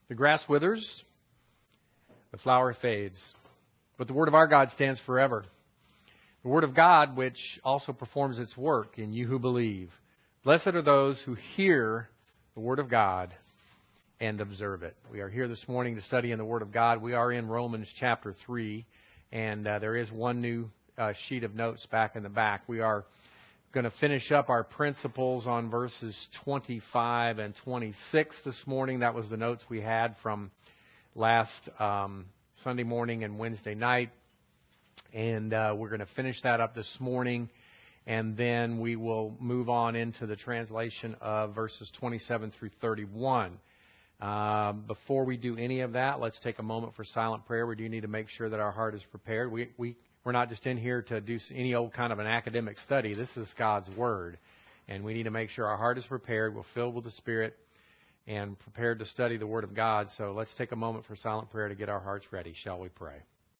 The grass withers, the flower fades, but the word of our God stands forever. The word of God, which also performs its work in you who believe. Blessed are those who hear the word of God and observe it. We are here this morning to study in the word of God. We are in Romans chapter 3, and there is one new sheet of notes back in the back. We are going to finish up our principles on verses 25 and 26 this morning. That was the notes we had from last Sunday morning and Wednesday night. And we're going to finish that up this morning. And then we will move on into the translation of verses 27 through 31. Before we do any of that, let's take a moment for silent prayer. We do need to make sure that our heart is prepared. We're not just in here to do any old kind of an academic study. This is God's Word. And we need to make sure our heart is prepared. We're filled with the Spirit and prepared to study the Word of God. So let's take a moment for silent prayer to get our hearts ready. Shall we pray?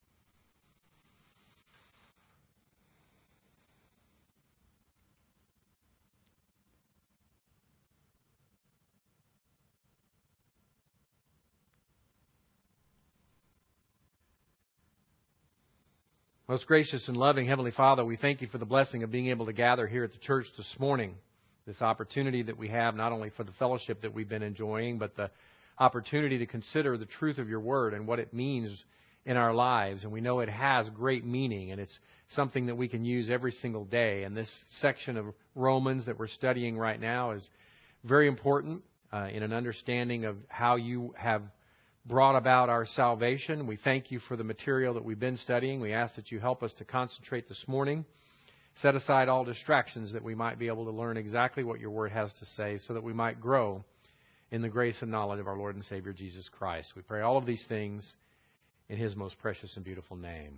Most gracious and loving Heavenly Father, we thank you for the blessing of being able to gather here at the church this morning. This opportunity that we have not only for the fellowship that we've been enjoying, but the opportunity to consider the truth of your word and what it means in our lives. And we know it has great meaning, and it's something that we can use every single day. And this section of Romans that we're studying right now is very important in an understanding of how you have brought about our salvation. We thank you for the material that we've been studying. We ask that you help us to concentrate this morning. Set aside all distractions that we might be able to learn exactly what your word has to say so that we might grow in the grace and knowledge of our Lord and Savior Jesus Christ. We pray all of these things in His most precious and beautiful name.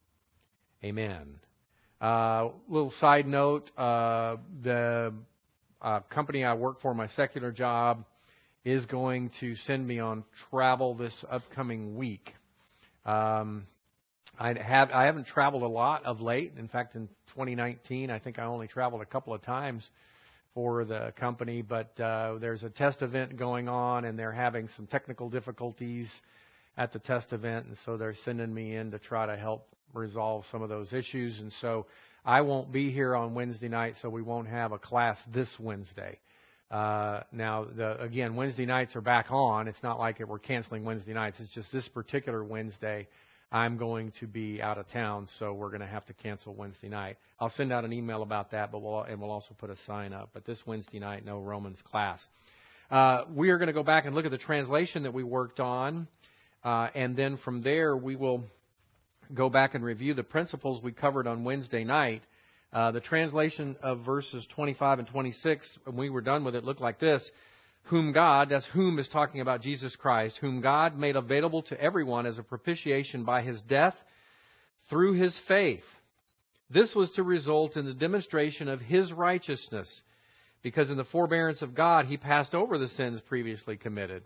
Amen. Little side note, the company I work for, my secular job, is going to send me on travel this upcoming week. I haven't traveled a lot of late. In fact, in 2019, I think I only traveled a couple of times for the company. But there's a test event going on, and they're having some technical difficulties at the test event. And so they're sending me in to try to help resolve some of those issues. And so I won't be here on Wednesday night, so we won't have a class this Wednesday. Now, again, Wednesday nights are back on. It's not like we're canceling Wednesday nights. It's just this particular Wednesday, I'm going to be out of town, so we're going to have to cancel Wednesday night. I'll send out an email about that, but we'll also put a sign up. But this Wednesday night, no Romans class. We are going to go back and look at the translation that we worked on, and then from there we will go back and review the principles we covered on Wednesday night. The translation of verses 25 and 26, when we were done with it, looked like this. Whom God, that's whom is talking about Jesus Christ, whom God made available to everyone as a propitiation by His death through His faith. This was to result in the demonstration of His righteousness, because in the forbearance of God, He passed over the sins previously committed,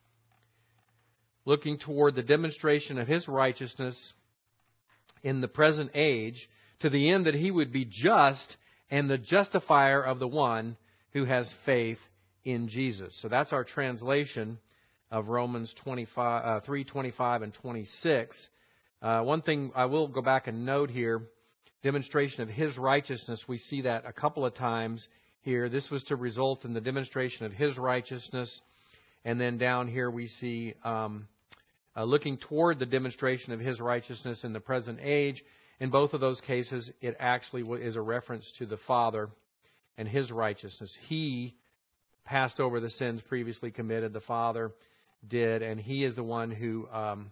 looking toward the demonstration of His righteousness in the present age, to the end that He would be just and the justifier of the one who has faith in Jesus. So that's our translation of Romans 3, 25, and 26. One thing I will go back and note here, demonstration of His righteousness, we see that a couple of times here. This was to result in the demonstration of His righteousness. And then down here we see looking toward the demonstration of His righteousness in the present age. In both of those cases, it actually is a reference to the Father and His righteousness. He passed over the sins previously committed. The Father did, and He is the one who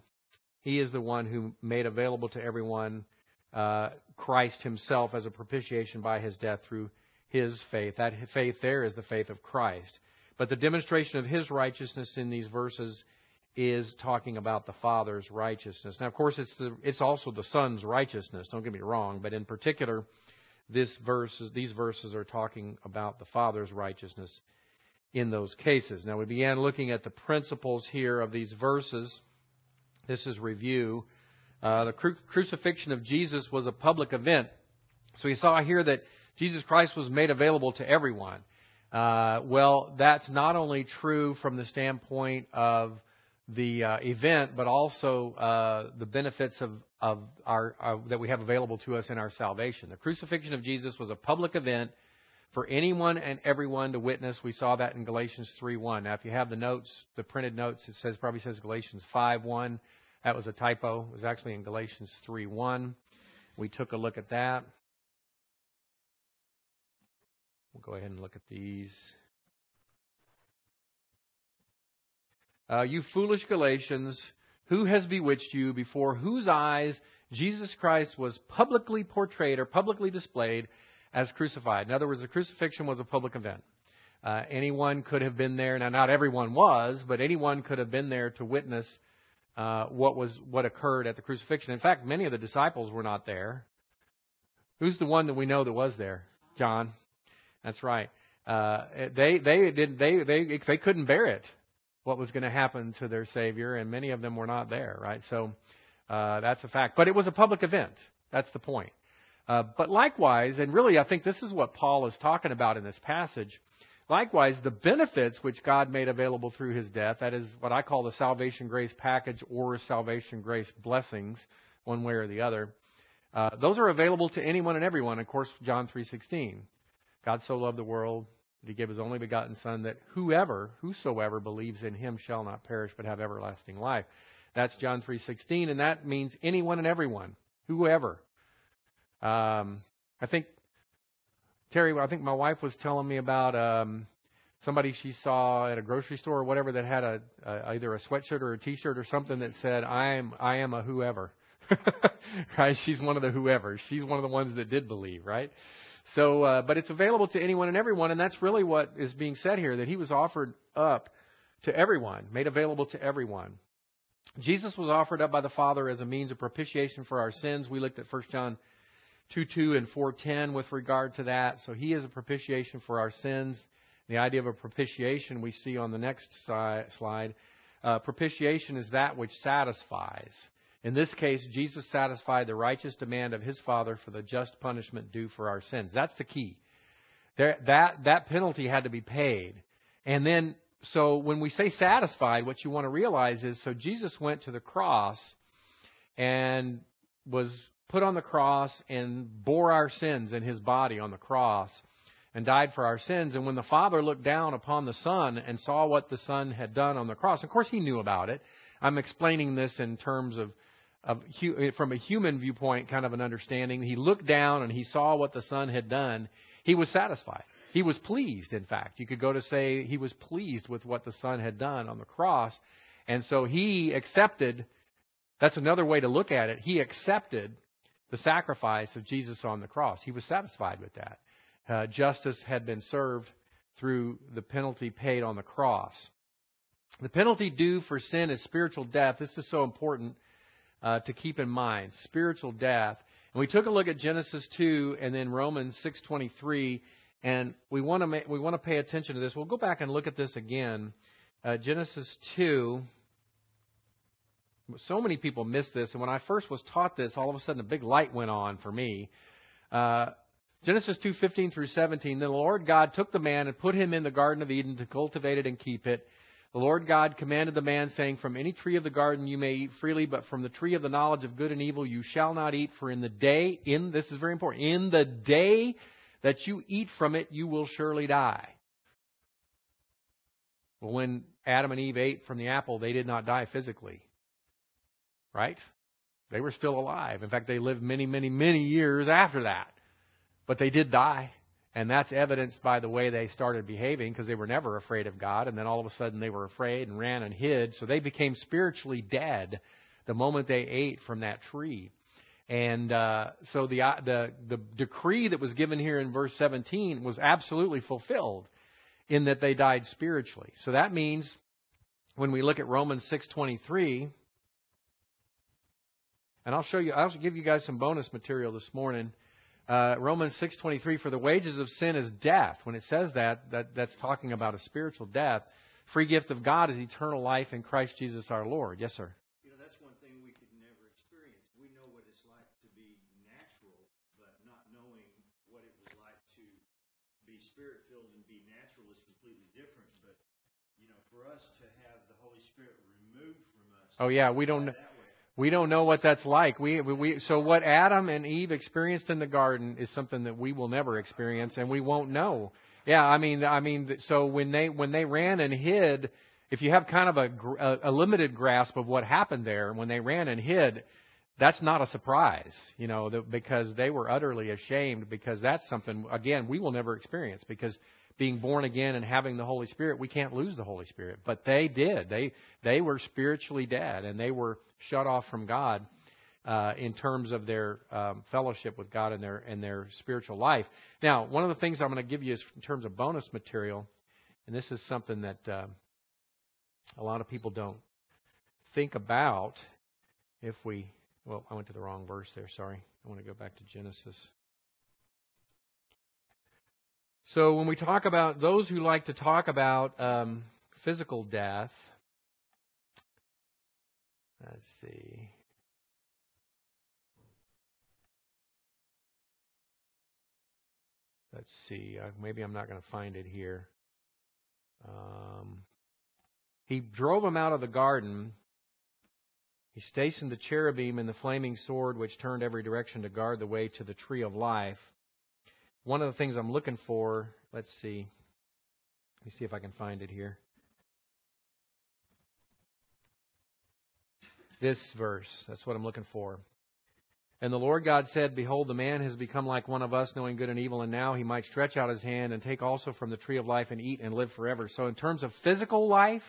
made available to everyone Christ Himself as a propitiation by His death through His faith. That faith there is the faith of Christ. But the demonstration of His righteousness in these verses is talking about the Father's righteousness. Now, of course, it's also the Son's righteousness. Don't get me wrong, but in particular, these verses are talking about the Father's righteousness in those cases. Now, we began looking at the principles here of these verses. This is review. The crucifixion of Jesus was a public event. So we saw here that Jesus Christ was made available to everyone. Well, that's not only true from the standpoint of the event, but also the benefits of our that we have available to us in our salvation. The crucifixion of Jesus was a public event for anyone and everyone to witness. We saw that in Galatians 3:1. Now, if you have the notes, the printed notes, it probably says Galatians 5:1. That was a typo. It was actually in Galatians 3:1. We took a look at that. We'll go ahead and look at these. You foolish Galatians, who has bewitched you, before whose eyes Jesus Christ was publicly portrayed or publicly displayed as crucified? In other words, the crucifixion was a public event. Anyone could have been there. Now, not everyone was, but anyone could have been there to witness what occurred at the crucifixion. In fact, many of the disciples were not there. Who's the one that we know that was there? John. That's right. They couldn't bear it, what was going to happen to their Savior, and many of them were not there, right? So that's a fact. But it was a public event. That's the point. But likewise, and really I think this is what Paul is talking about in this passage, likewise, the benefits which God made available through His death, that is what I call the salvation grace package or salvation grace blessings, one way or the other, those are available to anyone and everyone. Of course, John 3:16, God so loved the world that He gave His only begotten Son, that whosoever believes in Him shall not perish but have everlasting life. That's John 3:16, and that means anyone and everyone, whoever. I think, Terry, my wife was telling me about somebody she saw at a grocery store or whatever that had either a sweatshirt or a T-shirt or something that said, I am a whoever. Right? She's one of the whoever. She's one of the ones that did believe, right? So, but it's available to anyone and everyone, and that's really what is being said here, that He was offered up to everyone, made available to everyone. Jesus was offered up by the Father as a means of propitiation for our sins. We looked at 1 John 2:2 and 4:10 with regard to that. So He is a propitiation for our sins. The idea of a propitiation we see on the next slide. Propitiation is that which satisfies. In this case, Jesus satisfied the righteous demand of His Father for the just punishment due for our sins. That's the key. That penalty had to be paid. And then, so when we say satisfied, what you want to realize is, so Jesus went to the cross and was put on the cross and bore our sins in His body on the cross and died for our sins. And when the Father looked down upon the Son and saw what the Son had done on the cross, of course He knew about it. I'm explaining this in terms of from a human viewpoint, kind of an understanding. He looked down and He saw what the Son had done. He was satisfied. He was pleased, in fact. You could go to say He was pleased with what the Son had done on the cross. And so He accepted, that's another way to look at it, He accepted the sacrifice of Jesus on the cross. He was satisfied with that. Justice had been served through the penalty paid on the cross. The penalty due for sin is spiritual death. This is so important to keep in mind. Spiritual death. And we took a look at Genesis 2 and then Romans 6:23, and we want to pay attention to this. We'll go back and look at this again. Genesis 2. So many people miss this, and when I first was taught this, all of a sudden a big light went on for me. Genesis 2:15 through 17. Then the Lord God took the man and put him in the Garden of Eden to cultivate it and keep it. The Lord God commanded the man, saying, From any tree of the garden you may eat freely, but from the tree of the knowledge of good and evil you shall not eat, for this is very important, in the day that you eat from it, you will surely die. Well, when Adam and Eve ate from the apple, they did not die physically. Right? They were still alive. In fact, they lived many, many, many years after that. But they did die. And that's evidenced by the way they started behaving, because they were never afraid of God. And then all of a sudden they were afraid and ran and hid. So they became spiritually dead the moment they ate from that tree. And so the decree that was given here in verse 17 was absolutely fulfilled in that they died spiritually. So that means when we look at Romans 6:23, and I'll give you guys some bonus material this morning. Romans 6:23, for the wages of sin is death. When it says that's talking about a spiritual death. Free gift of God is eternal life in Christ Jesus our Lord. Yes, sir. That's one thing we could never experience. We know what it's like to be natural, but not knowing what it was like to be spirit-filled and be natural is completely different. But, for us to have the Holy Spirit removed from us. Oh yeah, we don't know what that's like. So what Adam and Eve experienced in the garden is something that we will never experience, and we won't know. Yeah, I mean, so when they ran and hid, if you have kind of a limited grasp of what happened there, when they ran and hid, that's not a surprise, because they were utterly ashamed, because that's something, again, we will never experience, because being born again and having the Holy Spirit, we can't lose the Holy Spirit. But they did. They were spiritually dead, and they were shut off from God in terms of their fellowship with God and their spiritual life. Now, one of the things I'm going to give you is in terms of bonus material, and this is something that a lot of people don't think about. I went to the wrong verse there. Sorry. I want to go back to Genesis. So when we talk about those who like to talk about physical death, let's see. Maybe I'm not going to find it here. He drove him out of the garden. He stationed the cherubim and the flaming sword, which turned every direction to guard the way to the tree of life. One of the things I'm looking for, let's see. Let me see if I can find it here. This verse, that's what I'm looking for. And the Lord God said, Behold, the man has become like one of us, knowing good and evil, and now he might stretch out his hand and take also from the tree of life and eat and live forever. So in terms of physical life,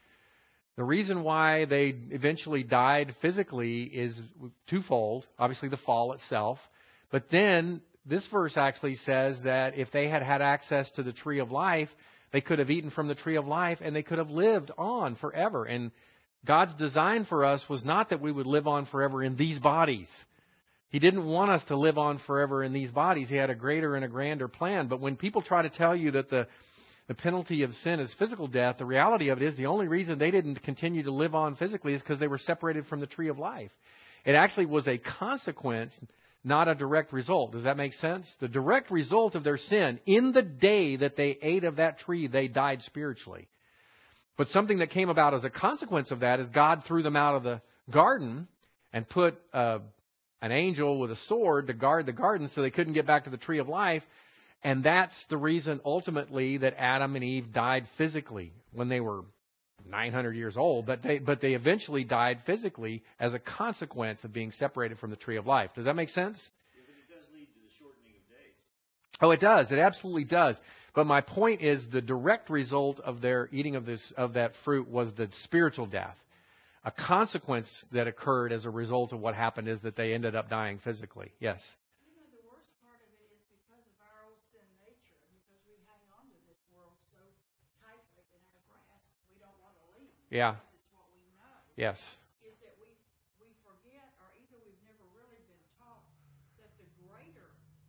the reason why they eventually died physically is twofold. Obviously, the fall itself. But then this verse actually says that if they had had access to the tree of life, they could have eaten from the tree of life and they could have lived on forever. And God's design for us was not that we would live on forever in these bodies. He didn't want us to live on forever in these bodies. He had a greater and a grander plan. But when people try to tell you that the penalty of sin is physical death, the reality of it is the only reason they didn't continue to live on physically is because they were separated from the tree of life. It actually was a consequence, not a direct result. Does that make sense? The direct result of their sin, in the day that they ate of that tree, they died spiritually. But something that came about as a consequence of that is God threw them out of the garden and put an angel with a sword to guard the garden so they couldn't get back to the tree of life. And that's the reason ultimately that Adam and Eve died physically when they were 900 years old. But they eventually died physically as a consequence of being separated from the tree of life. Does that make sense? Yeah, but it does lead to the shortening of days. Oh, it does. It absolutely does. But my point is the direct result of their eating of that fruit was the spiritual death. A consequence that occurred as a result of what happened is that they ended up dying physically. Yes. The worst part of it is because of our old sin nature, because we hang on to this world so tightly in our grasp, we don't want to leave. Yeah. Because it's what we know. Yes. Is that we forget, or either we've never really been taught that the greater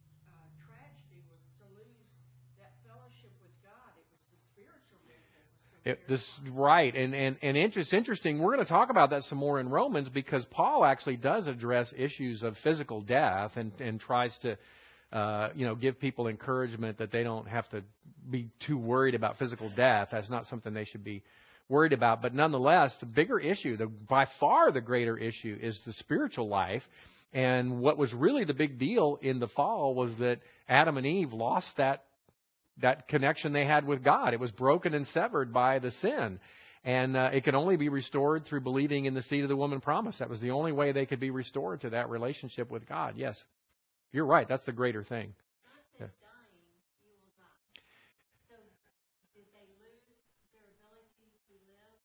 tragedy was to lose that fellowship with God. It was the spiritual death that was Right, and it's interesting. We're going to talk about that some more in Romans because Paul actually does address issues of physical death and tries to, give people encouragement that they don't have to be too worried about physical death. That's not something they should be worried about. But nonetheless, the bigger issue, by far the greater issue, is the spiritual life. And what was really the big deal in the fall was that Adam and Eve lost that connection they had with God. It was broken and severed by the sin. And it could only be restored through believing in the seed of the woman promise. That was the only way they could be restored to that relationship with God. Yes. You're right. That's the greater thing. God says dying, you will die. So did they lose their ability to live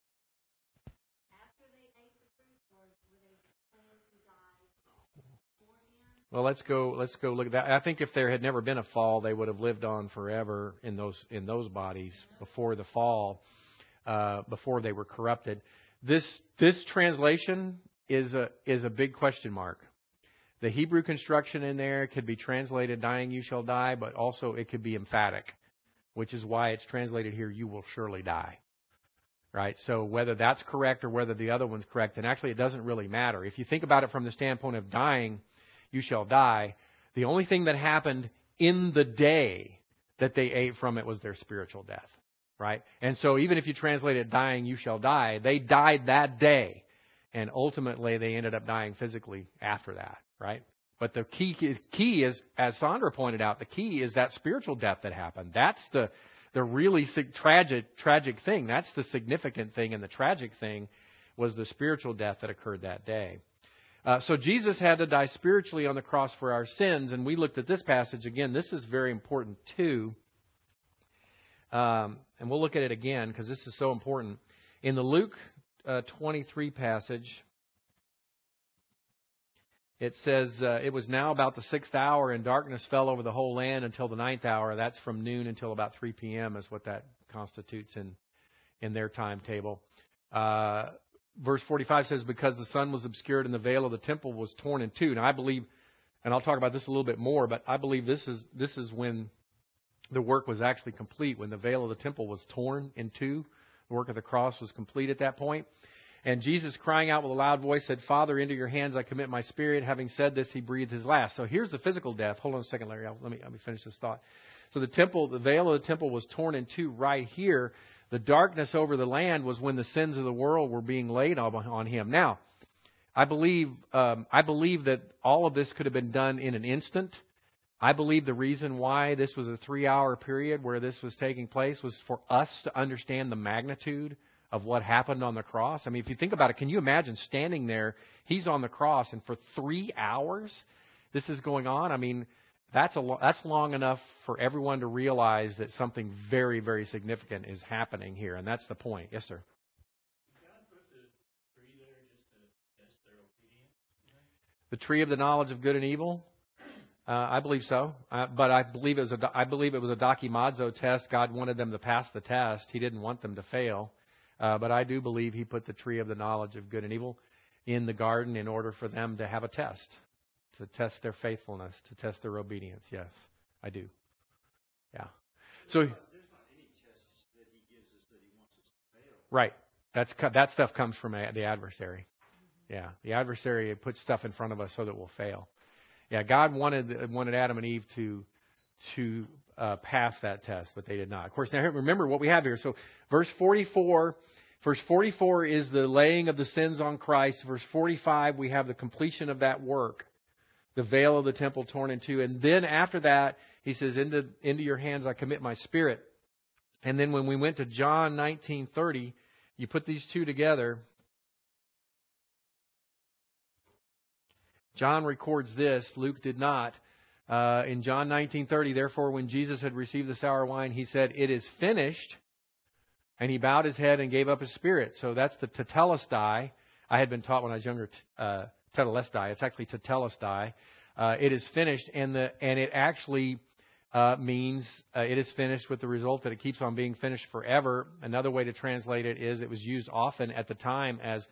after they ate the fruit, or were they planning to die beforehand? Well, let's go look at that. I think if there had never been a fall, they would have lived on forever in those bodies before the fall, before they were corrupted. This translation is a big question mark. The Hebrew construction in there could be translated "dying you shall die," but also it could be emphatic, which is why it's translated here "you will surely die." Right? So whether that's correct or whether the other one's correct, and actually it doesn't really matter. If you think about it from the standpoint of dying, you shall die, the only thing that happened in the day that they ate from it was their spiritual death. right? And so even if you translate it, dying, you shall die, they died that day. And ultimately, they ended up dying physically after that, right? But the key is, as Sandra pointed out, the key is that spiritual death that happened. That's the really tragic thing. That's the significant thing, and the tragic thing was the spiritual death that occurred that day. So Jesus had to die spiritually on the cross for our sins, and we looked at this passage again. This is very important too, and we'll look at it again because this is so important. In the Luke 23 passage, it says, it was now about the 6th hour, and darkness fell over the whole land until the 9th hour. That's from noon until about 3 p.m. is what that constitutes in their timetable. Verse 45 says, because the sun was obscured and the veil of the temple was torn in two. Now, I believe, and I'll talk about this a little bit more, but I believe this is when the work was actually complete, when the veil of the temple was torn in two. The work of the cross was complete at that point. And Jesus, crying out with a loud voice, said, Father, into your hands I commit my spirit. Having said this, he breathed his last. So here's the physical death. Hold on a second, Larry. Let me finish this thought. So the veil of the temple was torn in two right here. The darkness over the land was when the sins of the world were being laid on him. Now, I believe that all of this could have been done in an instant. I believe the reason why this was a 3-hour period where this was taking place was for us to understand the magnitude of what happened on the cross. I mean, if you think about it, can you imagine standing there? He's on the cross, and for 3 hours this is going on. I mean, that's long enough for everyone to realize that something very, very significant is happening here, and that's the point. Yes, sir. Did God put the tree there just to test their obedience? The tree of the knowledge of good and evil. I believe so, but I believe it was a dokimazo test. God wanted them to pass the test. He didn't want them to fail. But I do believe he put the tree of the knowledge of good and evil in the garden in order for them to have a test, to test their faithfulness, to test their obedience. Yes, I do. Yeah. So There's not any tests that he gives us that he wants us to fail. right, that stuff comes from the adversary. Yeah, the adversary puts stuff in front of us so that we'll fail. Yeah, God wanted Adam and Eve to pass that test, but they did not. Of course, now remember what we have here. So verse 44 is the laying of the sins on Christ. Verse 45, we have the completion of that work, the veil of the temple torn in two. And then after that, he says, into your hands I commit my spirit. And then when we went to John 19:30, you put these two together. John records this. Luke did not. In John 19:30, therefore, when Jesus had received the sour wine, he said, it is finished. And he bowed his head and gave up his spirit. So that's the tetelestai. I had been taught when I was younger, tetelestai. It's actually tetelestai. It is finished. And it actually means it is finished with the result that it keeps on being finished forever. Another way to translate it is it was used often at the time as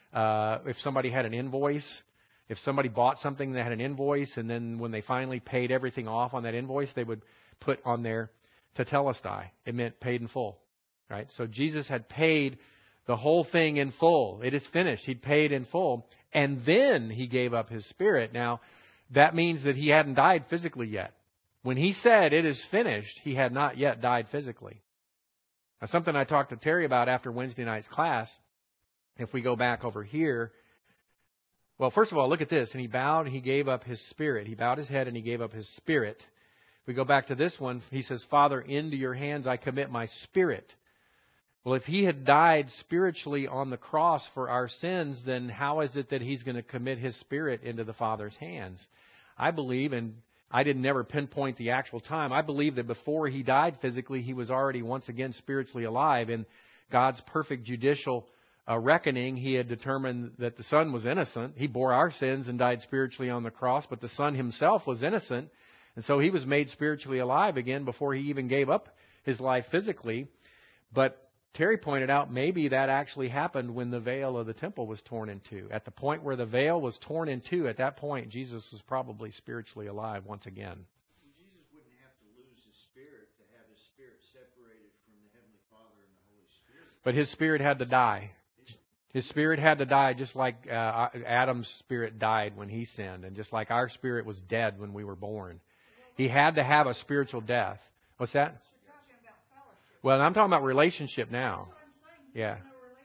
if somebody had an invoice. If somebody bought something that had an invoice, and then when they finally paid everything off on that invoice, they would put on there tetelestai. It meant paid in full, right? So Jesus had paid the whole thing in full. It is finished. He'd paid in full, and then he gave up his spirit. Now, that means that he hadn't died physically yet. When he said it is finished, he had not yet died physically. Now, something I talked to Terry about after Wednesday night's class, if we go back over here. Well, first of all, look at this. And he bowed and he gave up his spirit. He bowed his head and he gave up his spirit. We go back to this one. He says, Father, into your hands I commit my spirit. Well, if he had died spiritually on the cross for our sins, then how is it that he's going to commit his spirit into the Father's hands? I believe, and I didn't never pinpoint the actual time, I believe that before he died physically, he was already once again spiritually alive. In God's perfect judicial reckoning, he had determined that the Son was innocent. He bore our sins and died spiritually on the cross, but the Son himself was innocent. And so he was made spiritually alive again before he even gave up his life physically. But Terry pointed out maybe that actually happened when the veil of the temple was torn in two. At the point where the veil was torn in two, at that point, Jesus was probably spiritually alive once again. Jesus wouldn't have to lose his spirit to have his spirit separated from the Heavenly Father and the Holy Spirit. But his spirit had to die. His spirit had to die just like Adam's spirit died when he sinned, and just like our spirit was dead when we were born. He had to have a spiritual death. What's that? Well, I'm talking about relationship now. Yeah.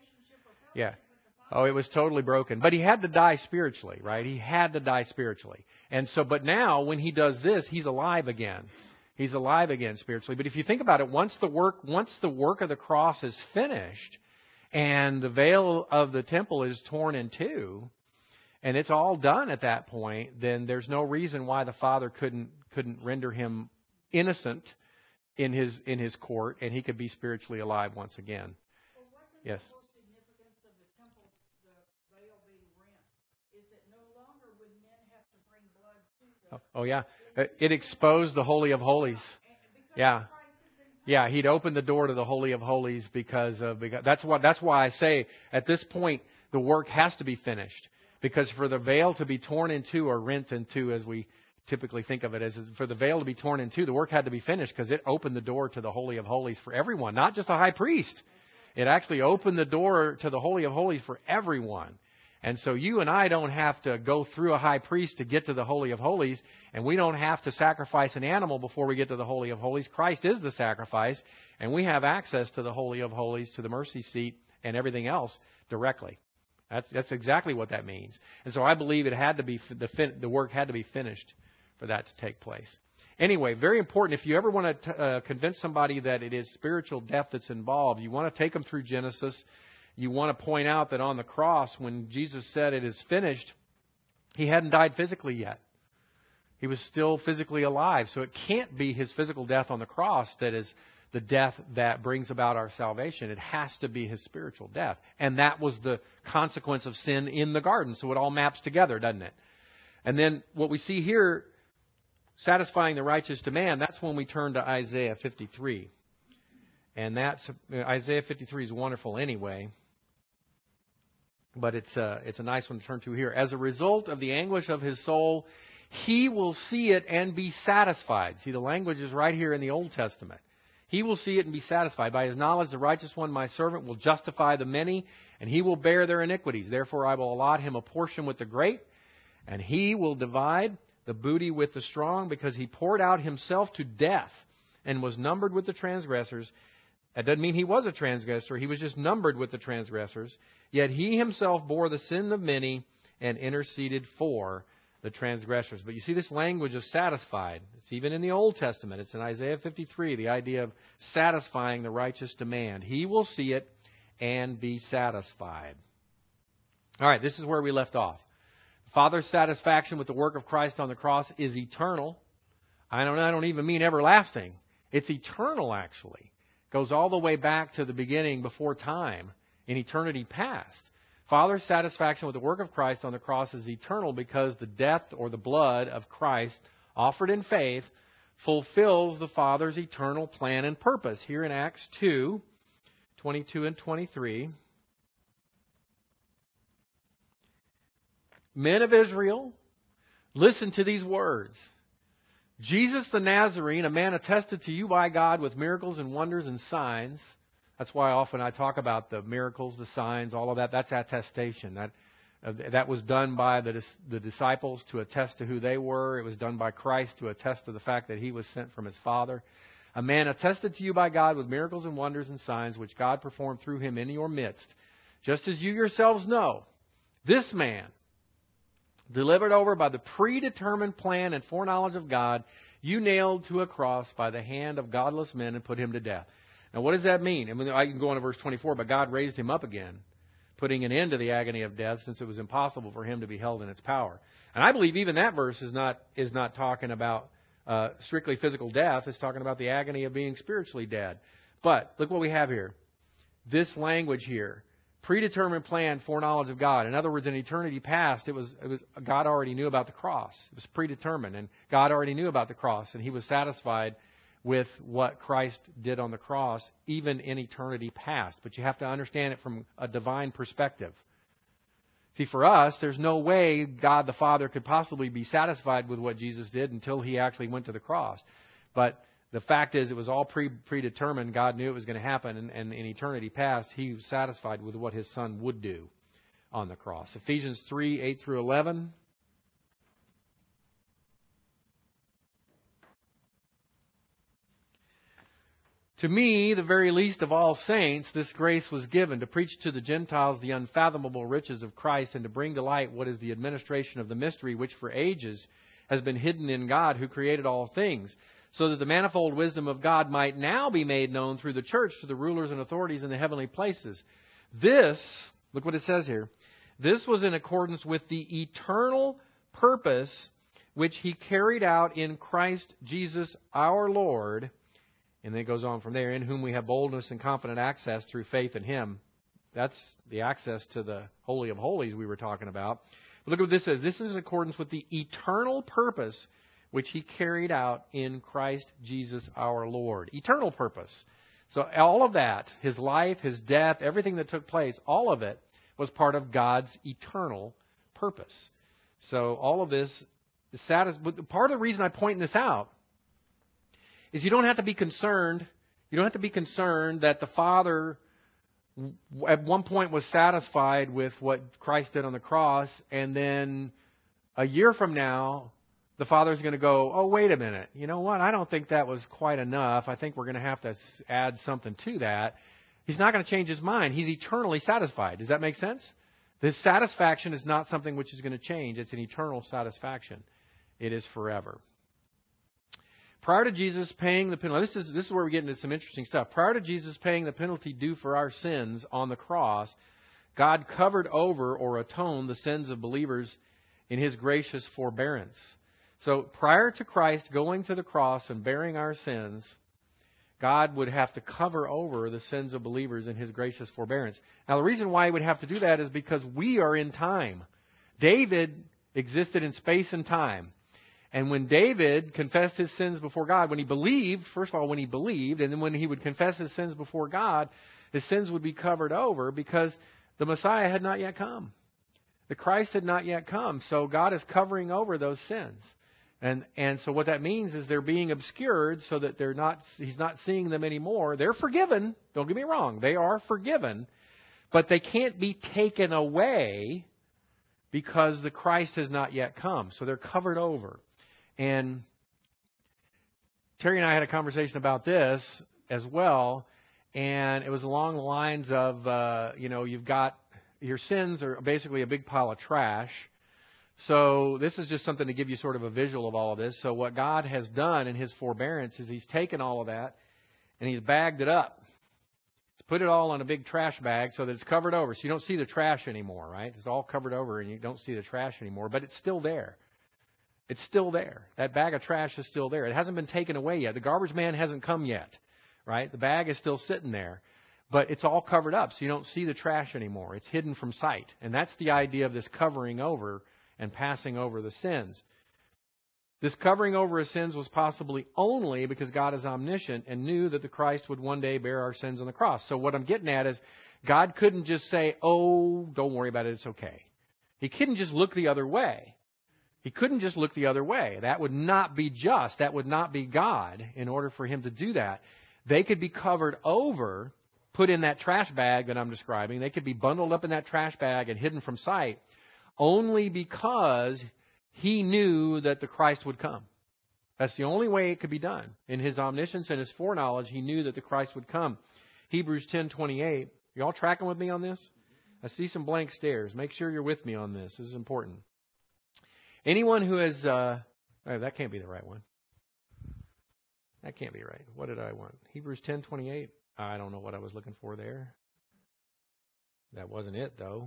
Yeah. Oh, it was totally broken. But he had to die spiritually, right? He had to die spiritually. And so, but now when he does this, he's alive again. He's alive again spiritually. But if you think about it, once the work of the cross is finished and the veil of the temple is torn in two, and it's all done at that point, then there's no reason why the Father couldn't render him innocent in his court, and he could be spiritually alive once again. Well, wasn't Yes. the whole significance of the temple, the veil being rent, is that no longer would men have to bring blood to the... Oh yeah. It exposed the Holy of Holies. Yeah. Yeah, he'd opened the door to the Holy of Holies because that's why I say at this point the work has to be finished. Because for the veil to be torn in two or rent in two, as we typically think of it as, for the veil to be torn in two, the work had to be finished because it opened the door to the Holy of Holies for everyone, not just a high priest. It actually opened the door to the Holy of Holies for everyone. And so you and I don't have to go through a high priest to get to the Holy of Holies, and we don't have to sacrifice an animal before we get to the Holy of Holies. Christ is the sacrifice, and we have access to the Holy of Holies, to the mercy seat, and everything else directly. That's exactly what that means. And so I believe it had to be the work had to be finished for that to take place. Anyway, very important. If you ever want to convince somebody that it is spiritual death that's involved, you want to take them through Genesis. You want to point out that on the cross, when Jesus said it is finished, he hadn't died physically yet. He was still physically alive. So it can't be his physical death on the cross that is the death that brings about our salvation. It has to be his spiritual death. And that was the consequence of sin in the garden. So it all maps together, doesn't it? And then what we see here, satisfying the righteous demand, that's when we turn to Isaiah 53. And Isaiah 53 is wonderful anyway. But it's a nice one to turn to here. As a result of the anguish of his soul, he will see it and be satisfied. See, the language is right here in the Old Testament. He will see it and be satisfied. By his knowledge, the righteous one, my servant, will justify the many, and he will bear their iniquities. Therefore, I will allot him a portion with the great, and he will divide the booty with the strong, because he poured out himself to death and was numbered with the transgressors. That doesn't mean he was a transgressor. He was just numbered with the transgressors. Yet he himself bore the sin of many and interceded for the transgressors. But you see this language of satisfied. It's even in the Old Testament. It's in Isaiah 53, the idea of satisfying the righteous demand. He will see it and be satisfied. All right, this is where we left off. Father's satisfaction with the work of Christ on the cross is eternal. I don't even mean everlasting. It's eternal, actually. It goes all the way back to the beginning before time, in eternity past. Father's satisfaction with the work of Christ on the cross is eternal because the death or the blood of Christ offered in faith fulfills the Father's eternal plan and purpose. Here in Acts 2, 22 and 23. Men of Israel, listen to these words. Jesus the Nazarene, a man attested to you by God with miracles and wonders and signs. That's why often I talk about the miracles, the signs, all of that. That's attestation. That was done by the disciples to attest to who they were. It was done by Christ to attest to the fact that he was sent from his Father. A man attested to you by God with miracles and wonders and signs, which God performed through him in your midst. Just as you yourselves know, this man, delivered over by the predetermined plan and foreknowledge of God, you nailed to a cross by the hand of godless men and put him to death. Now, what does that mean? I mean, I can go on to verse 24, but God raised him up again, putting an end to the agony of death, since it was impossible for him to be held in its power. And I believe even that verse is not talking about strictly physical death. It's talking about the agony of being spiritually dead. But look what we have here. This language here. Predetermined plan, foreknowledge of God. In other words, in eternity past, it was God already knew about the cross. It was predetermined, and God already knew about the cross, and he was satisfied with what Christ did on the cross, even in eternity past. But you have to understand it from a divine perspective. See, for us, there's no way God the Father could possibly be satisfied with what Jesus did until he actually went to the cross. But the fact is, it was all predetermined. God knew it was going to happen, and in eternity past, he was satisfied with what his Son would do on the cross. Ephesians 3, 8 through 11. To me, the very least of all saints, this grace was given to preach to the Gentiles the unfathomable riches of Christ and to bring to light what is the administration of the mystery which for ages has been hidden in God who created all things, so that the manifold wisdom of God might now be made known through the church to the rulers and authorities in the heavenly places. This, look what it says here, this was in accordance with the eternal purpose which He carried out in Christ Jesus our Lord. And then it goes on from there, in whom we have boldness and confident access through faith in Him. That's the access to the Holy of Holies we were talking about. But look what this says. This is in accordance with the eternal purpose which He carried out in Christ Jesus our Lord. Eternal purpose. So all of that, His life, His death, everything that took place, all of it was part of God's eternal purpose. So all of this is but part of the reason I'm pointing this out is you don't have to be concerned. You don't have to be concerned that the Father at one point was satisfied with what Christ did on the cross, and then a year from now, the Father's going to go, oh, wait a minute. You know what? I don't think that was quite enough. I think we're going to have to add something to that. He's not going to change His mind. He's eternally satisfied. Does that make sense? This satisfaction is not something which is going to change. It's an eternal satisfaction. It is forever. Prior to Jesus paying the penalty, this is where we get into some interesting stuff. Prior to Jesus paying the penalty due for our sins on the cross, God covered over or atoned the sins of believers in His gracious forbearance. So prior to Christ going to the cross and bearing our sins, God would have to cover over the sins of believers in His gracious forbearance. Now, the reason why He would have to do that is because we are in time. David existed in space and time. And when David confessed his sins before God, when he believed, first of all, when he believed, and then when he would confess his sins before God, his sins would be covered over because the Messiah had not yet come. The Christ had not yet come. So God is covering over those sins. And so what that means is they're being obscured so that He's not seeing them anymore. They're forgiven. Don't get me wrong. They are forgiven. But they can't be taken away because the Christ has not yet come. So they're covered over. And Terry and I had a conversation about this as well, and it was along the lines of, you've got your sins are basically a big pile of trash. So this is just something to give you sort of a visual of all of this. So what God has done in His forbearance is He's taken all of that and He's bagged it up. He's put it all in a big trash bag so that it's covered over. So you don't see the trash anymore, right? It's all covered over and you don't see the trash anymore, but it's still there. It's still there. That bag of trash is still there. It hasn't been taken away yet. The garbage man hasn't come yet, right? The bag is still sitting there, but it's all covered up, so you don't see the trash anymore. It's hidden from sight. And that's the idea of this covering over and passing over the sins. This covering over of sins was possibly only because God is omniscient and knew that the Christ would one day bear our sins on the cross. So what I'm getting at is God couldn't just say, oh, don't worry about it, it's okay. He couldn't just look the other way. He couldn't just look the other way. That would not be just. That would not be God in order for Him to do that. They could be covered over, put in that trash bag that I'm describing. They could be bundled up in that trash bag and hidden from sight only because He knew that the Christ would come. That's the only way it could be done. In His omniscience and His foreknowledge, He knew that the Christ would come. Hebrews 10:28. You all tracking with me on this? I see some blank stares. Make sure you're with me on this. This is important. Anyone who has... that can't be the right one. That can't be right. What did I want? Hebrews 10:28. I don't know what I was looking for there. That wasn't it, though.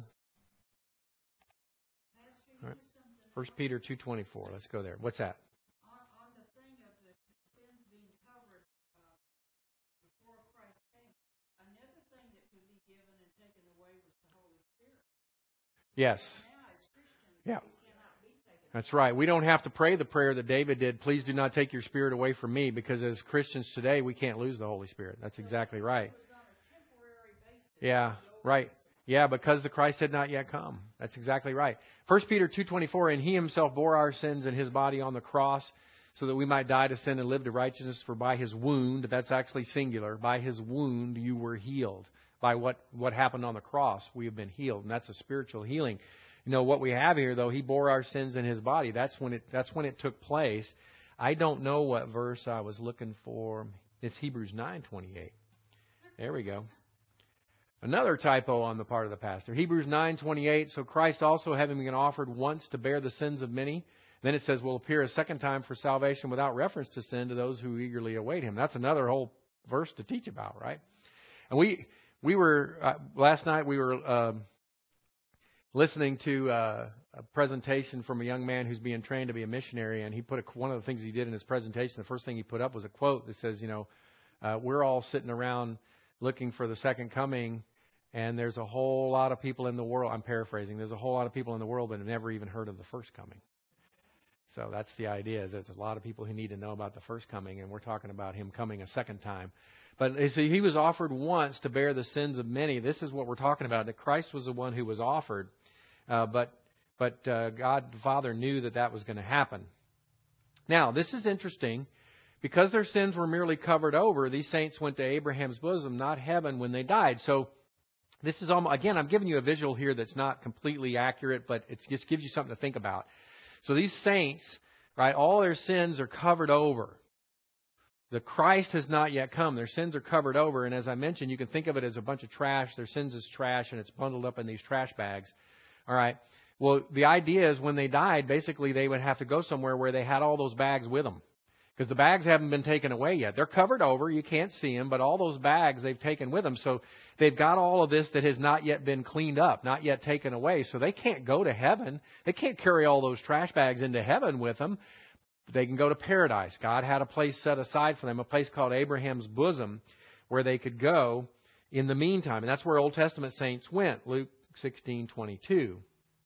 All right. 1 Peter 2:24. Let's go there. What's that? On the thing of the sins being covered before Christ came, another thing that could be given and taken away was the Holy Spirit. Yes. Now, as Christians, Yeah. we cannot be taken away. That's right. We don't have to pray the prayer that David did, please do not take your Spirit away from me, because as Christians today, we can't lose the Holy Spirit. That's exactly right. It was on a temporary basis. Yeah, right. Yeah, because the Christ had not yet come. That's exactly right. 1 Peter 2:24, and He Himself bore our sins in His body on the cross so that we might die to sin and live to righteousness. For by His wound, that's actually singular, by His wound you were healed. By what happened on the cross, we have been healed. And that's a spiritual healing. You know, what we have here, though, He bore our sins in His body. That's when it took place. I don't know what verse I was looking for. It's Hebrews 9:28. There we go. Another typo on the part of the pastor. Hebrews 9:28. So Christ also, having been offered once to bear the sins of many, then it says, will appear a second time for salvation without reference to sin to those who eagerly await Him. That's another whole verse to teach about, right? And we were last night we were listening to a presentation from a young man who's being trained to be a missionary, and he put one of the things he did in his presentation, the first thing he put up was a quote that says, we're all sitting around looking for the second coming, and there's a whole lot of people in the world, I'm paraphrasing, there's a whole lot of people in the world that have never even heard of the first coming. So that's the idea, is there's a lot of people who need to know about the first coming, and we're talking about Him coming a second time. But you see, He was offered once to bear the sins of many. This is what we're talking about, that Christ was the one who was offered. But God the Father knew that was going to happen. Now, this is interesting. Because their sins were merely covered over, these saints went to Abraham's bosom, not heaven, when they died. So this is, again, I'm giving you a visual here that's not completely accurate, but it just gives you something to think about. So these saints, right, all their sins are covered over. The Christ has not yet come. Their sins are covered over. And as I mentioned, you can think of it as a bunch of trash. Their sins is trash, and it's bundled up in these trash bags. All right. Well, the idea is when they died, basically they would have to go somewhere where they had all those bags with them. Because the bags haven't been taken away yet. They're covered over. You can't see them. But all those bags they've taken with them. So they've got all of this that has not yet been cleaned up, not yet taken away. So they can't go to heaven. They can't carry all those trash bags into heaven with them. They can go to paradise. God had a place set aside for them, a place called Abraham's bosom, where they could go in the meantime. And that's where Old Testament saints went. Luke 16:22.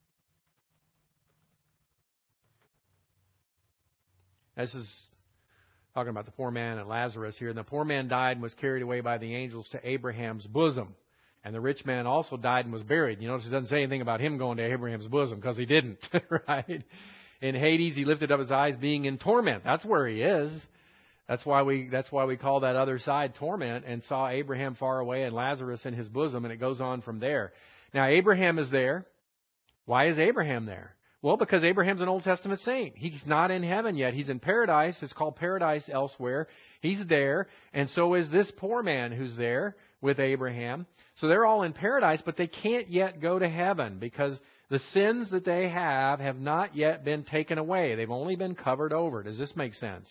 This is talking about the poor man and Lazarus here. And the poor man died and was carried away by the angels to Abraham's bosom. And the rich man also died and was buried. You notice it doesn't say anything about him going to Abraham's bosom, because he didn't, right? In Hades, he lifted up his eyes, being in torment. That's where he is. That's why we call that other side torment, and saw Abraham far away and Lazarus in his bosom, and it goes on from there. Now, Abraham is there. Why is Abraham there? Well, because Abraham's an Old Testament saint. He's not in heaven yet. He's in paradise. It's called paradise elsewhere. He's there, and so is this poor man who's there with Abraham. So they're all in paradise, but they can't yet go to heaven because the sins that they have not yet been taken away. They've only been covered over. Does this make sense?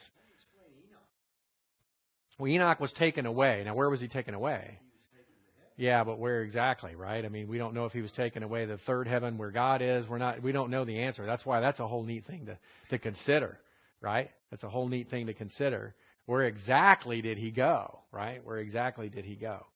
Well, Enoch was taken away. Now, where was he taken away? Yeah, but where exactly, right? I mean, we don't know if he was taken away to the third heaven where God is. We don't know the answer. That's why that's a whole neat thing to consider, right? That's a whole neat thing to consider. Where exactly did he go, right? Where exactly did he go?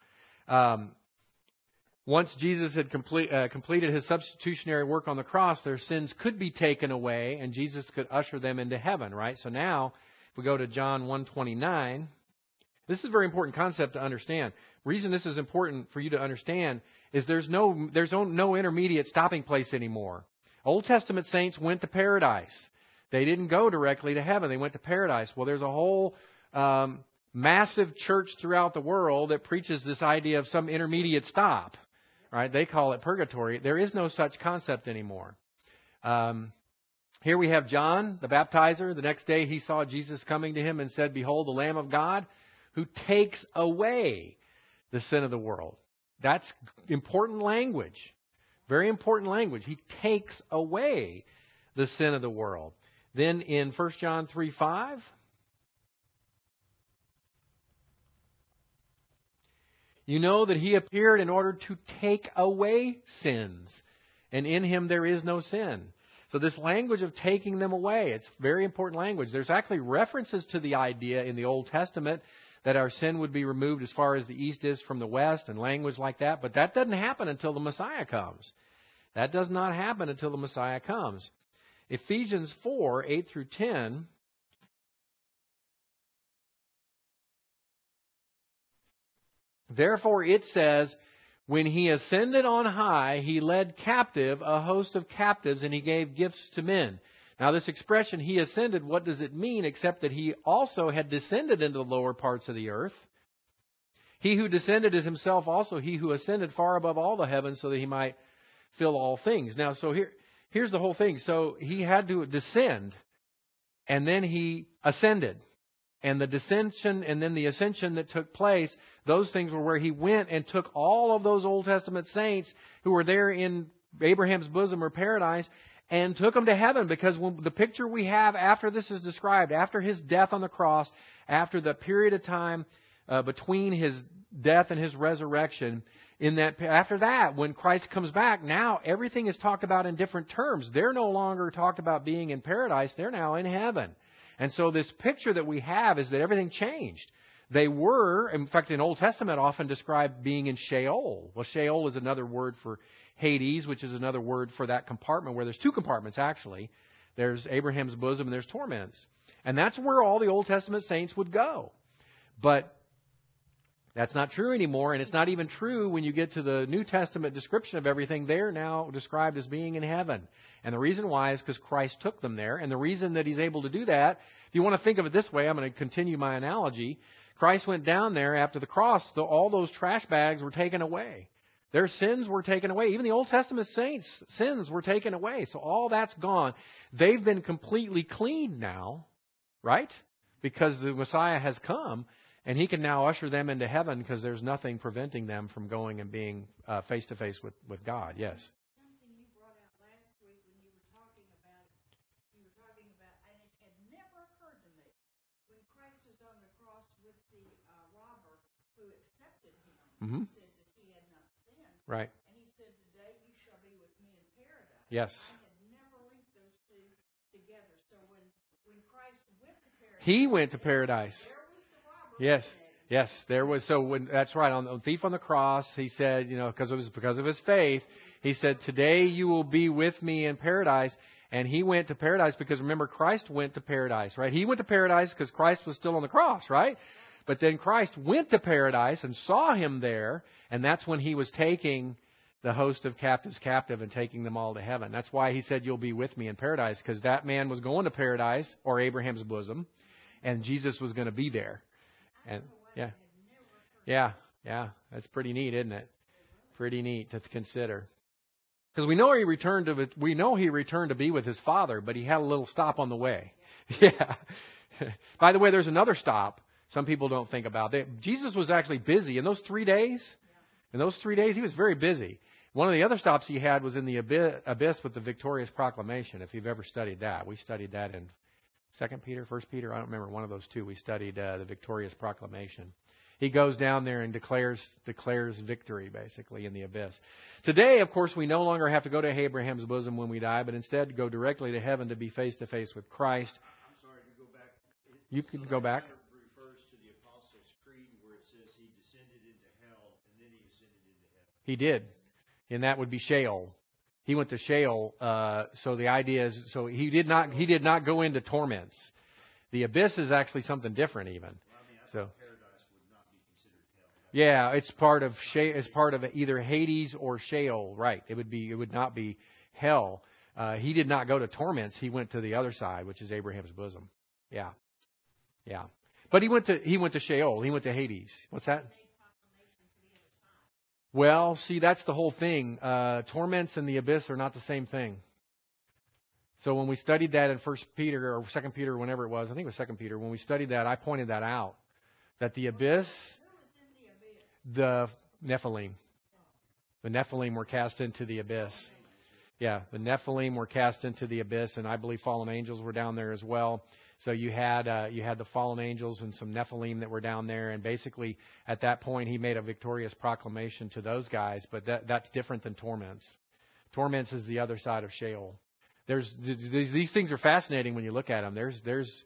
Once Jesus had completed His substitutionary work on the cross, their sins could be taken away, and Jesus could usher them into heaven, right? So now, if we go to John 1:29, this is a very important concept to understand. The reason this is important for you to understand is there's no intermediate stopping place anymore. Old Testament saints went to paradise. They didn't go directly to heaven. They went to paradise. Well, there's a whole massive church throughout the world that preaches this idea of some intermediate stop. Right? They call it purgatory. There is no such concept anymore. Here we have John, the baptizer. The next day he saw Jesus coming to him and said, "Behold, the Lamb of God who takes away the sin of the world." That's important language. Very important language. He takes away the sin of the world. Then in 1 John 3:5, you know that He appeared in order to take away sins, and in Him there is no sin. So this language of taking them away, it's very important language. There's actually references to the idea in the Old Testament that our sin would be removed as far as the east is from the west, and language like that. But that doesn't happen until the Messiah comes. That does not happen until the Messiah comes. Ephesians 4:8-10. Therefore it says, when He ascended on high, He led captive a host of captives, and He gave gifts to men. Now this expression, He ascended, what does it mean except that He also had descended into the lower parts of the earth? He who descended is Himself also He who ascended far above all the heavens so that He might fill all things. Now, so here's the whole thing. So He had to descend, and then He ascended. and the descension and then the ascension that took place, those things were where He went and took all of those Old Testament saints who were there in Abraham's bosom or paradise and took them to heaven. Because when the picture we have after this is described, after His death on the cross, after the period of time between His death and His resurrection, after that, when Christ comes back, now everything is talked about in different terms. They're no longer talked about being in paradise. They're now in heaven. And so this picture that we have is that everything changed. They were, in fact, in Old Testament often described being in Sheol. Well, Sheol is another word for Hades, which is another word for that compartment where there's two compartments, actually. There's Abraham's bosom and there's torments. And that's where all the Old Testament saints would go. But that's not true anymore, and it's not even true when you get to the New Testament description of everything. They're now described as being in heaven. And the reason why is because Christ took them there. And the reason that He's able to do that, if you want to think of it this way, I'm going to continue my analogy. Christ went down there after the cross. All those trash bags were taken away. Their sins were taken away. Even the Old Testament saints' sins were taken away. So all that's gone. They've been completely cleaned now, right? Because the Messiah has come. And He can now usher them into heaven because there's nothing preventing them from going and being face-to-face with God. Yes? Something you brought out last week when you were talking about, and it had never occurred to me, when Christ was on the cross with the robber who accepted Him, Mm-hmm. He said that he had not sinned. Right. And He said, today you shall be with me in paradise. Yes. I had never linked those two together. So when Christ went to paradise, He went to paradise. there was the robber. Yes. Yes, there was. So when that's right, on the thief on the cross, He said, because of his faith, He said, today you will be with me in paradise. And He went to paradise because, remember, Christ went to paradise, right? He went to paradise because Christ was still on the cross, right? But then Christ went to paradise and saw Him there. And that's when He was taking the host of captives captive and taking them all to heaven. That's why He said, you'll be with me in paradise, because that man was going to paradise, or Abraham's bosom, and Jesus was going to be there. And yeah, that's pretty neat, isn't it? Pretty neat to consider. Because we know He returned to be with His Father, but He had a little stop on the way. Yeah. By the way, there's another stop some people don't think about. Jesus was actually busy in those 3 days. In those 3 days, He was very busy. One of the other stops He had was in the abyss with the victorious proclamation, if you've ever studied that. We studied that in 2 Peter, 1 Peter, I don't remember, one of those two. We studied the victorious proclamation. He goes down there and declares victory, basically, in the abyss. Today, of course, we no longer have to go to Abraham's bosom when we die, but instead go directly to heaven to be face-to-face with Christ. I'm sorry to go back. You can go back. Kind of refers to the Apostles' Creed where it says He descended into hell and then He ascended into heaven. He did. And that would be Sheol. He went to Sheol. So the idea is, so He did not go into torments. The abyss is actually something different even. So Paradise would not be considered hell. yeah, it's part of either Hades or Sheol, right? It would not be hell. He did not go to torments. He went to the other side, which is Abraham's bosom. Yeah. But he went to Sheol. He went to Hades. What's that? Well, see, that's the whole thing. Torments and the abyss are not the same thing. So when we studied that in 1 Peter or 2 Peter, whenever it was, I think it was 2 Peter, when we studied that, I pointed that out. That the abyss, the Nephilim. The Nephilim were cast into the abyss. Yeah, the Nephilim were cast into the abyss, and I believe fallen angels were down there as well. So you had the fallen angels and some Nephilim that were down there, and basically at that point He made a victorious proclamation to those guys. But that's different than torments. Torments is the other side of Sheol. These things are fascinating when you look at them. There's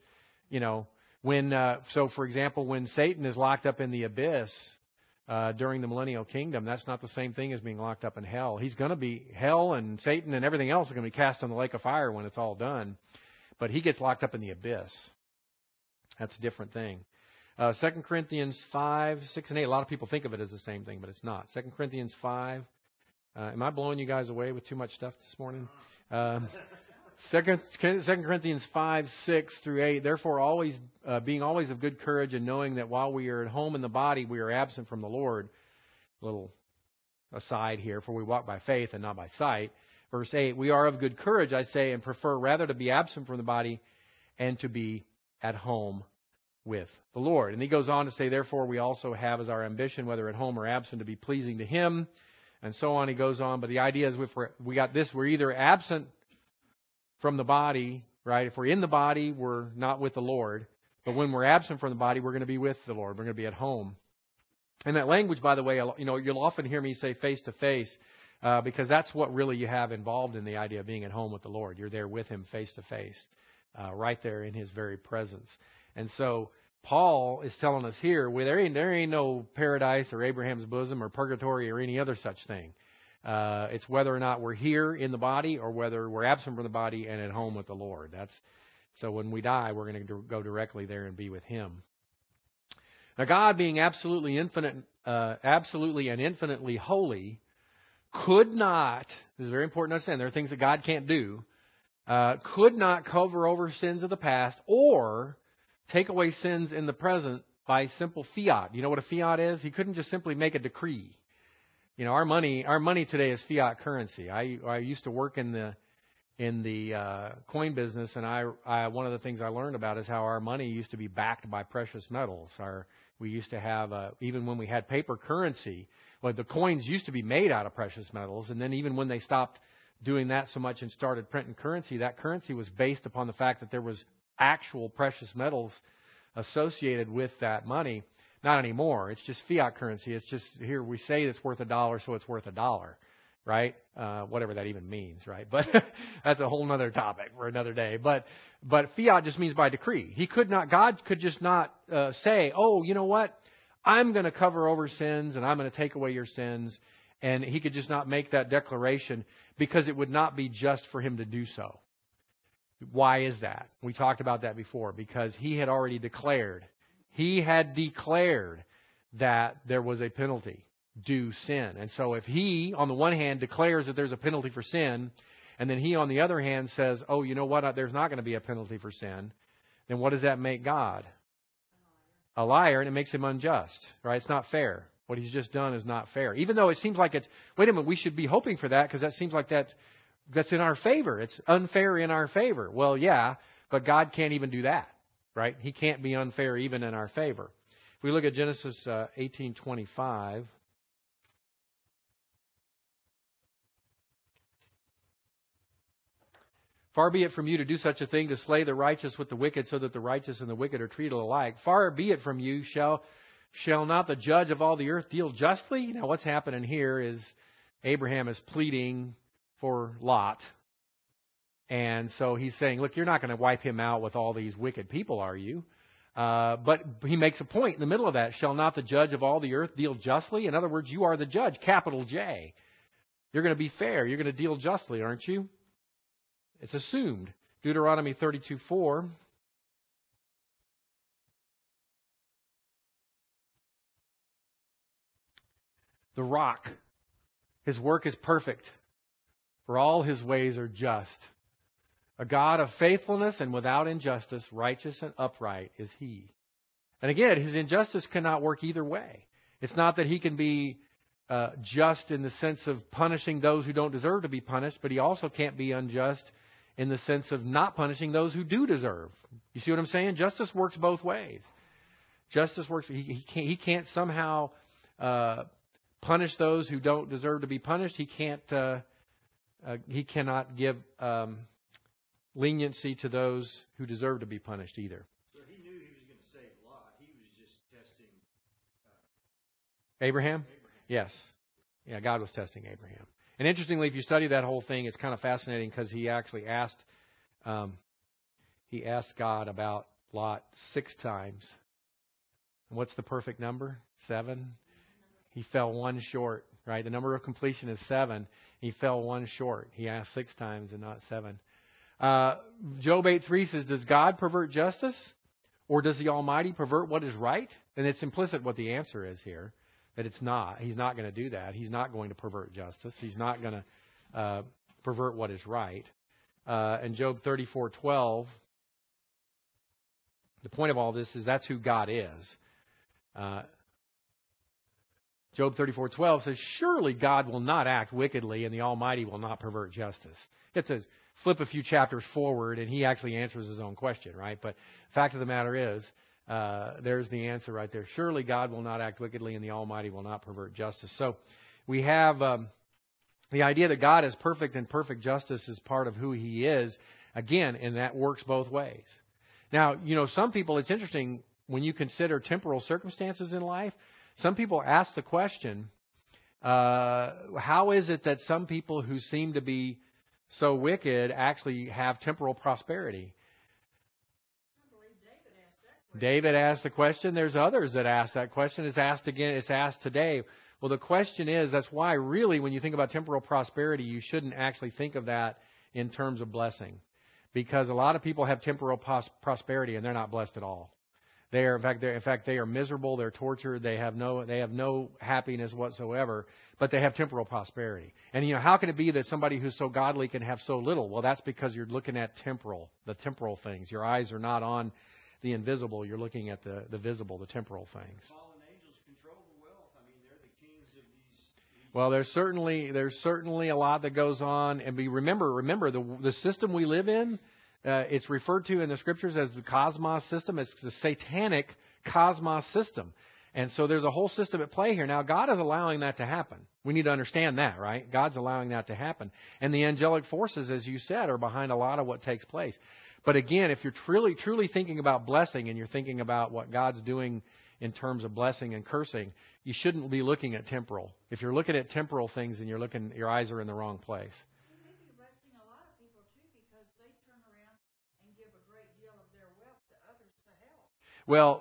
so for example, when Satan is locked up in the abyss during the millennial kingdom, that's not the same thing as being locked up in hell. He's going to be, hell and Satan and everything else are going to be cast in the lake of fire when it's all done. But he gets locked up in the abyss. That's a different thing. 2 Corinthians 5, 6, and 8. A lot of people think of it as the same thing, but it's not. 2 Corinthians 5. Am I blowing you guys away with too much stuff this morning? 2 Corinthians 5, 6 through 8. Therefore, being always of good courage, and knowing that while we are at home in the body, we are absent from the Lord. A little aside here, for we walk by faith and not by sight. Verse 8, we are of good courage, I say, and prefer rather to be absent from the body and to be at home with the Lord. And he goes on to say, therefore we also have as our ambition, whether at home or absent, to be pleasing to him, and so on. He goes on, but the idea is if we got this, we're either absent from the body, right? If we're in the body, we're not with the Lord. But when we're absent from the body, we're going to be with the Lord. We're going to be at home. And that language, by the way, you'll often hear me say face to face, because that's what really you have involved in the idea of being at home with the Lord. You're there with him face to face, right there in his very presence. And so Paul is telling us here, well, there ain't no paradise or Abraham's bosom or purgatory or any other such thing. It's whether or not we're here in the body or whether we're absent from the body and at home with the Lord. So when we die, we're going to go directly there and be with him. Now, God being absolutely and infinitely holy could not, this is very important to understand, there are things that God can't do, could not cover over sins of the past or take away sins in the present by simple fiat. You know what a fiat is? He couldn't just simply make a decree. Our money today is fiat currency. I used to work in the coin business, and I one of the things I learned about is how our money used to be backed by precious metals. We used to have, even when we had paper currency, the coins used to be made out of precious metals, and then even when they stopped doing that so much and started printing currency, that currency was based upon the fact that there was actual precious metals associated with that money. Not anymore. It's just fiat currency. It's just, here we say it's worth $1, so it's worth $1, right? Whatever that even means, right? But that's a whole other topic for another day. But fiat just means by decree. God could just not say, oh, you know what? I'm going to cover over sins and I'm going to take away your sins. And he could just not make that declaration because it would not be just for him to do so. Why is that? We talked about that before, because he had already declared. He had declared that there was a penalty due sin. And so if he, on the one hand, declares that there's a penalty for sin, and then he, on the other hand, says, oh, you know what, there's not going to be a penalty for sin, then what does that make God? A liar, and it makes him unjust, right? It's not fair. What he's just done is not fair. Even though it seems like it's, wait a minute, we should be hoping for that because that seems like that's in our favor. It's unfair in our favor. Well, yeah, but God can't even do that, right? He can't be unfair even in our favor. If we look at Genesis 18:25, far be it from you to do such a thing, to slay the righteous with the wicked, so that the righteous and the wicked are treated alike. Far be it from you, shall not the judge of all the earth deal justly? Now, what's happening here is Abraham is pleading for Lot. And so he's saying, look, you're not going to wipe him out with all these wicked people, are you? But he makes a point in the middle of that. Shall not the judge of all the earth deal justly? In other words, you are the judge, capital J. You're going to be fair. You're going to deal justly, aren't you? It's assumed. Deuteronomy 32:4. The rock, his work is perfect, for all his ways are just. A God of faithfulness and without injustice, righteous and upright is he. And again, his injustice cannot work either way. It's not that he can be just in the sense of punishing those who don't deserve to be punished, but he also can't be unjust in the sense of not punishing those who do deserve. You see what I'm saying? Justice works both ways. Justice works. He can't somehow punish those who don't deserve to be punished. He cannot give leniency to those who deserve to be punished either. So he knew he was going to save Lot. He was just testing Abraham? Yes. Yeah, God was testing Abraham. And interestingly, if you study that whole thing, it's kind of fascinating because he actually asked God about Lot 6 times. And what's the perfect number? 7. He fell 1 short, right? The number of completion is 7. He fell 1 short. He asked 6 times and not 7. Job 8:3 says, does God pervert justice? Or does the Almighty pervert what is right? And it's implicit what the answer is here. That it's not. He's not going to do that. He's not going to pervert justice. He's not going to pervert what is right. And Job 34:12, the point of all this is that's who God is. Job 34:12 says, surely God will not act wickedly and the Almighty will not pervert justice. You have to flip a few chapters forward and he actually answers his own question, right? But the fact of the matter is There's the answer right there. Surely God will not act wickedly, and the Almighty will not pervert justice. So we have the idea that God is perfect, and perfect justice is part of who He is. Again, and that works both ways. Now, some people, it's interesting, when you consider temporal circumstances in life, some people ask the question, how is it that some people who seem to be so wicked actually have temporal prosperity? David asked the question. There's others that ask that question. It's asked again. It's asked today. Well, the question is, that's why really when you think about temporal prosperity, you shouldn't actually think of that in terms of blessing. Because a lot of people have temporal prosperity and they're not blessed at all. They are, in fact, they are miserable. They're tortured. They have no happiness whatsoever. But they have temporal prosperity. And how can it be that somebody who's so godly can have so little? Well, that's because you're looking at the temporal things. Your eyes are not on the invisible. You're looking at the visible, the temporal things. Fallen angels control the wealth. I mean, they're the kings of these. Well, there's certainly a lot that goes on. And remember the system we live in. It's referred to in the Scriptures as the cosmos system. It's the satanic cosmos system. And so there's a whole system at play here. Now, God is allowing that to happen. We need to understand that, right? God's allowing that to happen. And the angelic forces, as you said, are behind a lot of what takes place. But again, if you're truly thinking about blessing and you're thinking about what God's doing in terms of blessing and cursing, you shouldn't be looking at temporal. If you're looking at temporal things, then your eyes are in the wrong place. Well,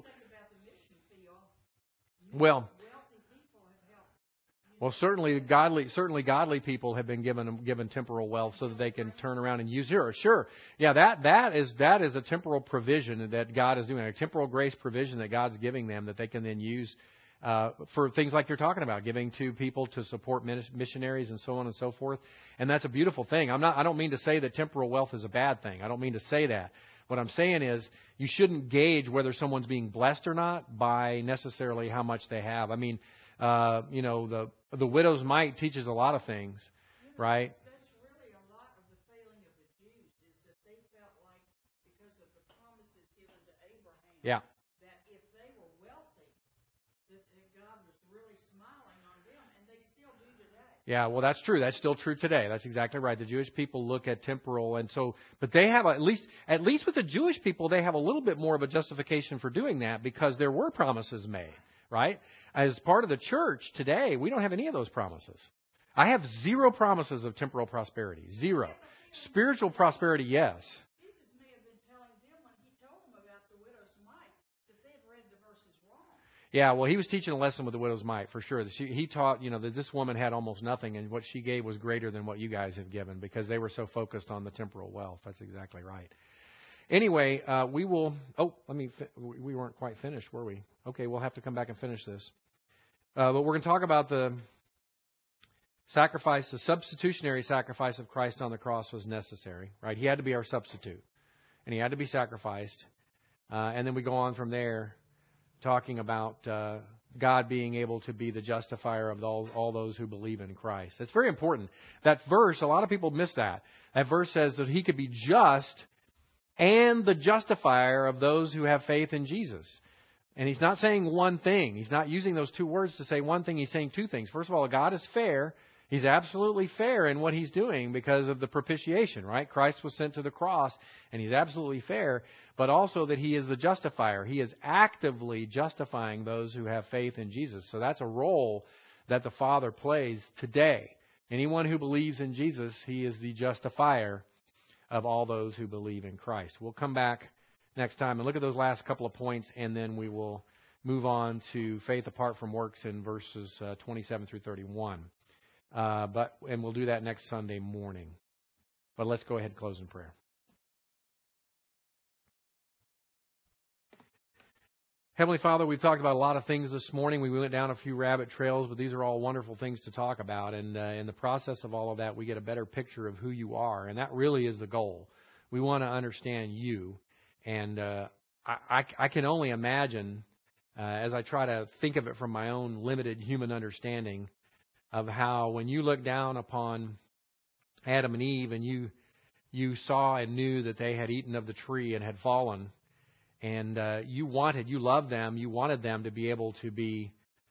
certainly godly people have been given temporal wealth so that they can turn around and use yours. Sure. Yeah, that is a temporal provision that God is doing, a temporal grace provision that God's giving them that they can then use for things like you're talking about, giving to people to support missionaries and so on and so forth. And that's a beautiful thing. I don't mean to say that temporal wealth is a bad thing. I don't mean to say that. What I'm saying is you shouldn't gauge whether someone's being blessed or not by necessarily how much they have. I mean, the widow's mite teaches a lot of things, right? That's really a lot of the failing of the Jews, is that they felt like because of the promises given to Abraham, that if they were wealthy, that God was really smiling on them, and they still do today. Yeah, well, that's true. That's still true today. That's exactly right. The Jewish people look at temporal, and so, but they have at least with the Jewish people, they have a little bit more of a justification for doing that because there were promises made, right? As part of the church today, we don't have any of those promises. I have zero promises of temporal prosperity. Zero. Spiritual prosperity, yes. Jesus may have been telling them when He told them about the widow's mite that they had read the verses wrong. Yeah, well, He was teaching a lesson with the widow's mite, for sure. He taught, that this woman had almost nothing, and what she gave was greater than what you guys have given because they were so focused on the temporal wealth. That's exactly right. Anyway, we will... we weren't quite finished, were we? Okay, we'll have to come back and finish this. But we're going to talk about the sacrifice, the substitutionary sacrifice of Christ on the cross was necessary, right? He had to be our substitute, and He had to be sacrificed. And then we go on from there talking about God being able to be the justifier of all those who believe in Christ. It's very important. That verse, a lot of people miss that. That verse says that He could be just and the justifier of those who have faith in Jesus. And He's not saying one thing. He's not using those two words to say one thing. He's saying two things. First of all, God is fair. He's absolutely fair in what He's doing because of the propitiation, right? Christ was sent to the cross, and He's absolutely fair. But also that He is the justifier. He is actively justifying those who have faith in Jesus. So that's a role that the Father plays today. Anyone who believes in Jesus, He is the justifier of all those who believe in Christ. We'll come back next time and look at those last couple of points, and then we will move on to faith apart from works in verses 27 through 31. And we'll do that next Sunday morning. But let's go ahead and close in prayer. Heavenly Father, we've talked about a lot of things this morning. We went down a few rabbit trails, but these are all wonderful things to talk about. And in the process of all of that, we get a better picture of who You are. And that really is the goal. We want to understand You. And I can only imagine, as I try to think of it from my own limited human understanding, of how when You look down upon Adam and Eve and you saw and knew that they had eaten of the tree and had fallen, And you loved them, you wanted them to be able to be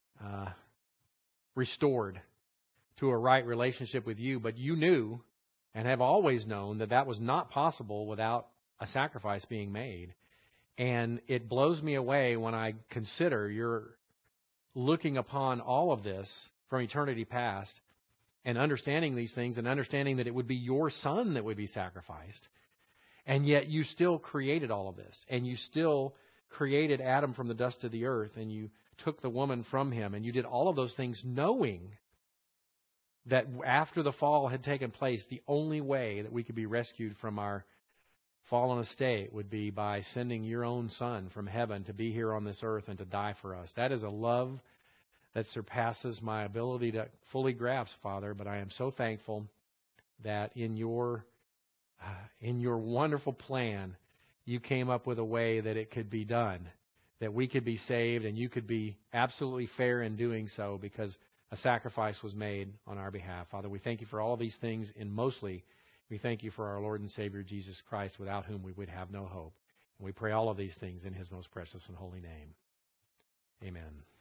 restored to a right relationship with you. But you knew and have always known that that was not possible without a sacrifice being made. And it blows me away when I consider you're looking upon all of this from eternity past and understanding these things and understanding that it would be your son that would be sacrificed. And yet you still created all of this. And you still created Adam from the dust of the earth. And you took the woman from him. And you did all of those things knowing that after the fall had taken place, the only way that we could be rescued from our fallen estate would be by sending your own son from heaven to be here on this earth and to die for us. That is a love that surpasses my ability to fully grasp, Father. But I am so thankful that in your wonderful plan, you came up with a way that it could be done, that we could be saved, and you could be absolutely fair in doing so because a sacrifice was made on our behalf. Father, we thank you for all these things, and mostly we thank you for our Lord and Savior, Jesus Christ, without whom we would have no hope. And we pray all of these things in his most precious and holy name. Amen.